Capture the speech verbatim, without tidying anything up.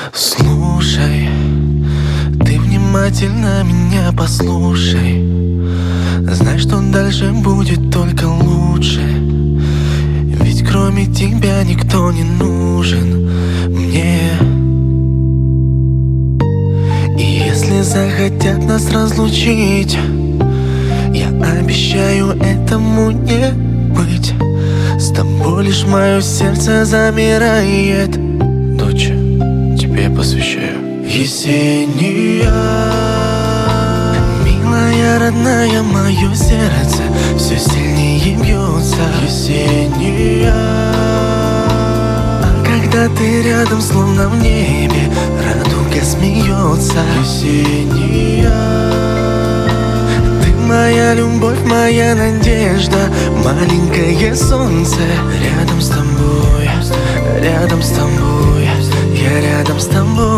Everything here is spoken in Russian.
Слушай, ты внимательно меня послушай. Знай, что дальше будет только лучше. Ведь кроме тебя никто не нужен мне. И если захотят нас разлучить, я обещаю этому не быть. С тобой лишь мое сердце замирает. Дочь, тебе посвящаю. Есения, милая, родная, мое сердце все сильнее бьется. Есения, а когда ты рядом, словно в небе радуга смеется. Есения, моя любовь, моя надежда, маленькое солнце. Рядом с тобой, рядом с тобой, я рядом с тобой.